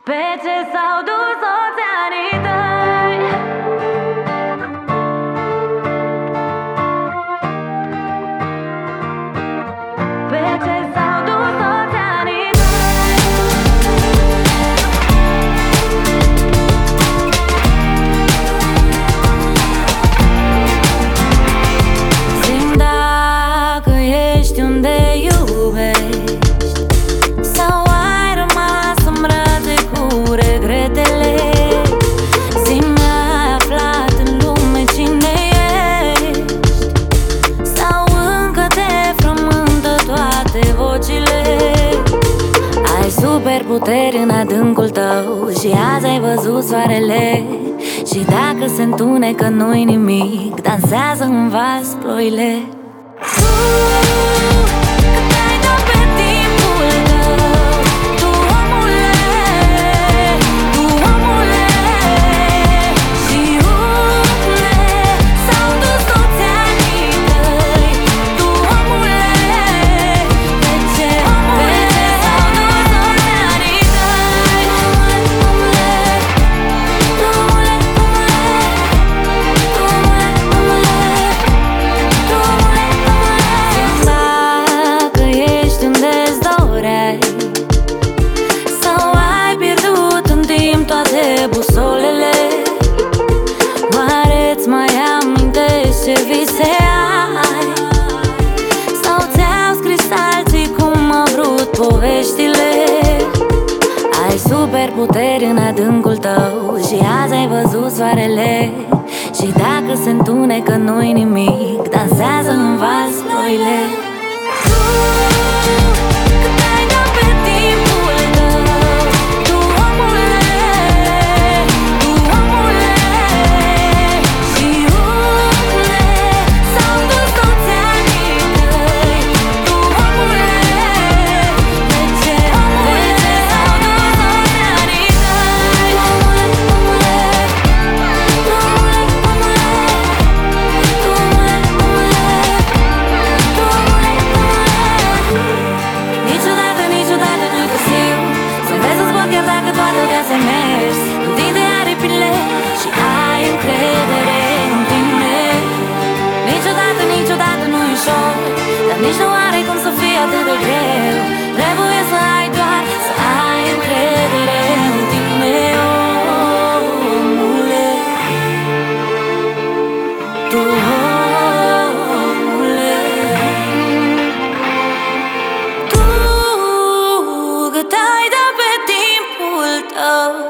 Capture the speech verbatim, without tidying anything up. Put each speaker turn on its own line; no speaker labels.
Pe ce s-au dus toți anii tăi? Pe ce s-au dus toți anii tăi? Simt dacă ești unde iubești, sau ai rămas în brațe cu regretele. Simt ai aflat în lume cine ești, sau încă te frământă toate vocile. Ai superputeri în adâncul tău și azi ai văzut soarele. Și dacă se întunecă nu-i nimic, dansează în vas ploile. Busolele, oare-ți mai amintești ce vise ai? Sau ți-au scris alții cum au vrut poveștile? Ai superputeri în adâncul tău și azi ai văzut soarele. Și dacă se întunecă nu-i nimic, dansează în vas ploile. Dar nici nu are cum să fie atât de greu. Trebuie să ai doar, să ai încredere în tine, omule. Tu, omule. Tu, cât ai dat pe timpul tău.